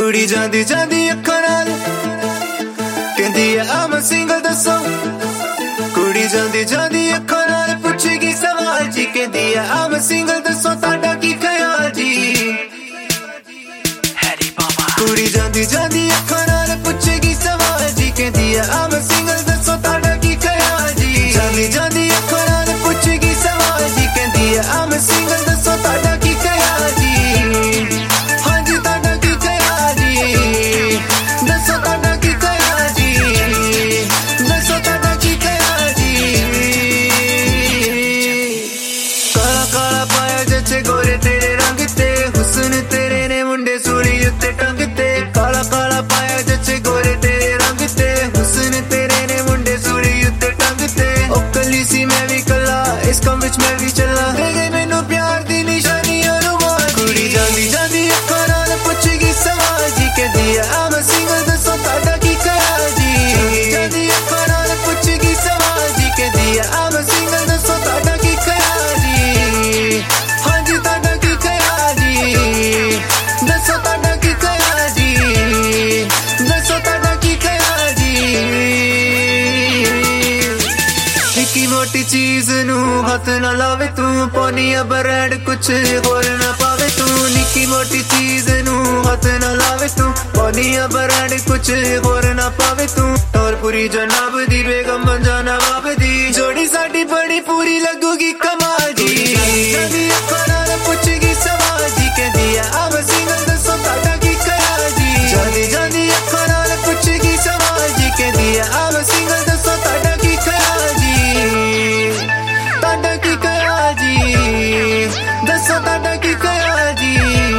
कुड़ी जांदी जांदी अखां नाल कहंदी है I'm a single दसो कुड़ी जांदी जांदी अखां नाल पुछेगी सवाल जी कहंदी है I'm a single दसो ताड़ा की ख्याल जी कुड़ी जांदी जांदी अखां नाल पुछेगी सवाल जी कहंदी है I'm a single दसो ताड़ा की ख्याल जी जांदी जांदी अखां नाल पुछेगी सवाल जी कहंदी है I'm a single दसो ताड़ा की ख्याल जी इस कम विच मैं भी चला मैनू प्यार दी निशानी कुड़ी जांदी जांदी अखां नाल पुछेगी सवाल जी कहंदी है I'm a single दसो ताड़ा की ख्याल जी जांदी अखां नाल पुछेगी सवाल जी कहंदी है I'm a single दसो ताड़ा की ख्याल जी हां जी ताड़ा की ख्याल जी दसो ताड़ा की ख्याल जी दसो ताड़ा की ख्याल जी निक्की मोटी चीज नू हाथ ना लावे तू पानी ब्रेड कुछ होर ना पावे तू निक्की मोटी चीज नू हाथ ना लावे तू पानी ब्रेड कुछ होर ना पावे तू और पूरी जनाब दी बेगम बन जाना नवाब दी जोड़ी साडी बड़ी पूरी लगूगी कमाल जी जांदी अखां नाल पुछेगी सवाल जी कहंदी है I'm a single दसो ताड़ा की ख्याल जी जांदी जांदी अखां नाल पुछेगी सवाल जी कहंदी है I'm a single दसो ताड़ा की ख्याल जी ताड़ा की ख्याल जी दसो ताड़ा की ख्याल जी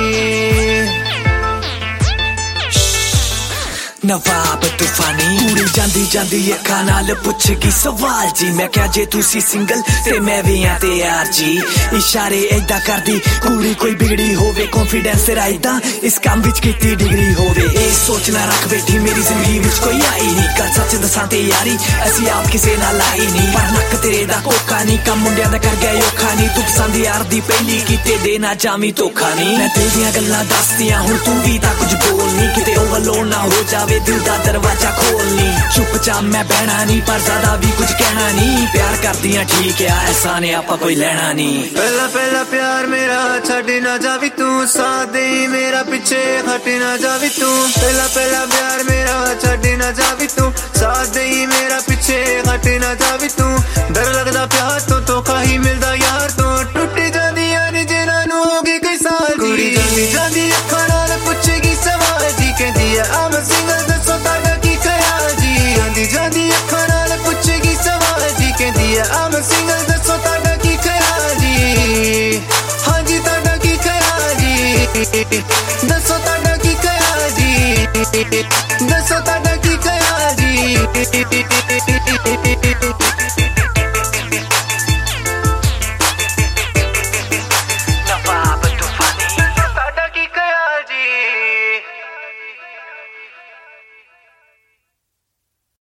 नवाब तूफानी कुड़ी जांदी जांदी अखां नाल पुछेगी सवाल जी मैं क्या जे तुसी सिंगल ते मैं भी हां ते यार जी इशारे ऐदा करदी कुड़ी कोई बिगड़ी होवे कॉन्फिडेंस तेरा ऐदा इस काम विच कीती डिग्री होवे ए सोचना रख बैठी मेरी जिंदगी विच कोई आई नहीं कर सच दसां ते यारी असी आप किसे नाल आई नहीं पर नक तेरे दा कोका नहीं कम मुंडियां दा कर गए औखा नहीं तू पसंद यार दी पहली कीते दे ना जामी धोखा नहीं मैं दिल दियां गल्लां दसदियां हुण तू भी तां कुछ बोल नहीं किते ओवरलोड ना हो जावे दिल दा दरवाजा खोलनी चुपचाप मैं बहना नहीं पर ज्यादा भी कुछ कहना नहीं प्यार कर दिया ठीक है ऐसा ने आपा कोई लेना नहीं पहला पहला प्यार मेरा छड़ ना जावी तू साथ दे मेरा पीछे हट ना जावी तू पहला पहला प्यार मेरा छड़ ना जावी तू साथ दे मेरा पीछे हट ना जावी तू डर लगदा प्यार तो धोखा ही मिलदा यार तो टुट जांदी यार जिन्हां नूं हो गई कई साल कुड़ी जांदी जांदी अखां नाल पुछेगी सवाल जी कहंदी है I'm a single दसो ताड़ा की ख्याल जी जांदी जांदी अखां नाल पुछेगी सवाल जी कहंदी है I'm a single दसो ताड़ा की ख्याल जी हां जी ताड़ा की ख्याल जी दसो ताड़ा की ख्याल जी दसो ताड़ा की ख्याल जी